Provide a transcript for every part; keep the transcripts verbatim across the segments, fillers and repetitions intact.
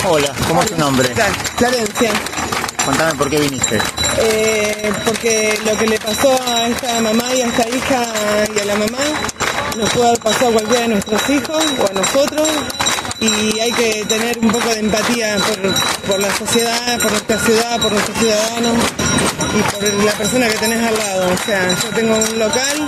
Hola, ¿cómo es tu nombre? Florencia. Contame por qué viniste. Eh, porque lo que le pasó a esta mamá y a esta hija y a la mamá nos puede haber pasado a cualquiera de nuestros hijos o a nosotros, y hay que tener un poco de empatía por, por la sociedad, por nuestra ciudad, por nuestros ciudadanos y por la persona que tenés al lado. O sea, yo tengo un local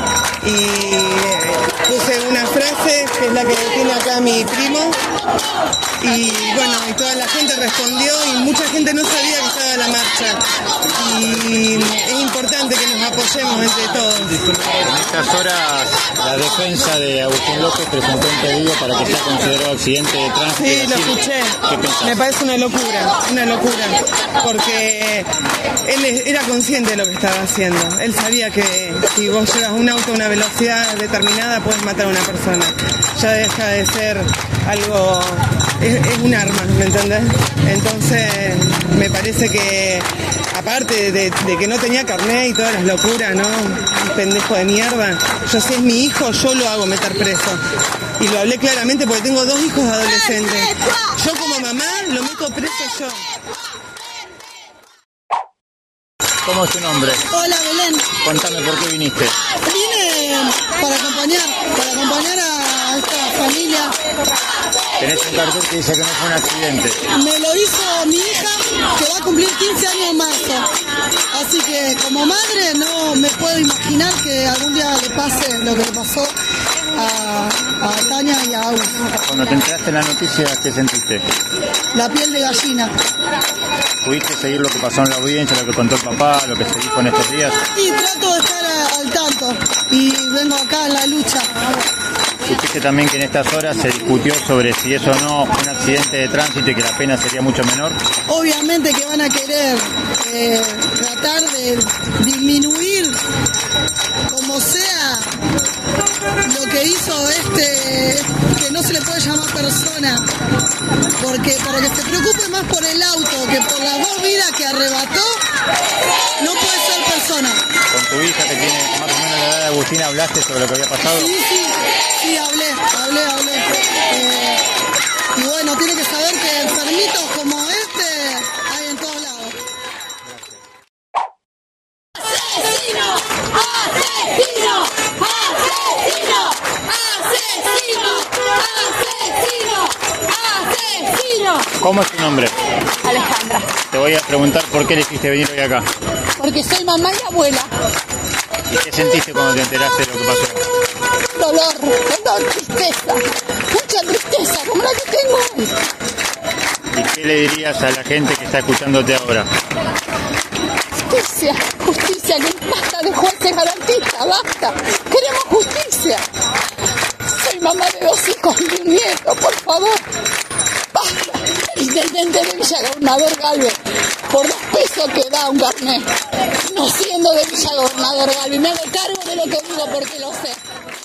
y puse una frase que es la que tiene acá mi primo, y bueno, y toda la gente respondió y mucha gente no sabía que estaba la marcha, y es importante que nos apoyemos entre todos. En estas horas la defensa de Agustín López presentó un pedido para que sea considerado accidente de tránsito. Sí, lo escuché. ¿Qué pensás? Me parece una locura, una locura, porque él era consciente de lo que estaba haciendo. Él sabía que si vos llevas un auto a una velocidad determinada puedes matar a una persona. Ya deja de ser algo, es, es un arma, ¿me entendés? Entonces me parece que aparte de, de que no tenía carnet y todas las locuras, ¿no? Un pendejo de mierda. Yo, si es mi hijo, yo lo hago meter preso. Y lo hablé claramente porque tengo dos hijos adolescentes. Yo como mamá lo meto preso yo. ¿Cómo es tu nombre? Hola, Belén. Contame por qué viniste. Vine para acompañar, para acompañar a esta familia. Tenés un cartel que dice que no fue un accidente. Me lo hizo mi hija, que va a cumplir quince años en marzo. Así que como madre no me puedo imaginar que algún día le pase lo que le pasó a, a Tania y a Agus. Cuando te enteraste en la noticia, ¿qué sentiste? La piel de gallina. ¿Pudiste seguir lo que pasó en la audiencia, lo que contó el papá, lo que se dijo en estos días? Y trato de estar a- al tanto. Y vengo acá en la lucha. Supiste también que en estas horas se discutió sobre si es o no un accidente de tránsito y que la pena sería mucho menor. Obviamente que van a querer eh, tratar de disminuir como sea lo que hizo este, que no se le puede llamar persona, porque para que se preocupe más por el auto que por las dos vidas que arrebató, no puede ser persona. Con tu hija, que tiene más o menos la edad de Agustín, ¿hablaste sobre lo que había pasado? Sí, sí, sí, hablé, hablé, hablé. Eh, y bueno, tiene que saber que enfermitos como este hay en todos lados. ¡Asesino! ¡Asesino! ¡Asesino! ¡Asesino! ¡Asesino! ¡Asesino! ¿Cómo es tu nombre? Alejandra, Te voy a preguntar por qué elegiste venir hoy acá. porque soy mamá y abuela. ¿Y qué sentiste cuando te enteraste de lo que pasó? Dolor, dolor, tristeza, mucha tristeza, como la que tengo hoy. ¿Y qué le dirías a la gente que está escuchándote ahora? Justicia, justicia, que basta de jueces garantistas, basta. Queremos justicia. Soy mamá de dos hijos y un nieto, por favor. Basta. El intendente de Villa Gobernador Galvez, por los pesos que da un carnet, no siendo de Villa Gobernador Galvez, me hago cargo de lo que digo porque lo sé.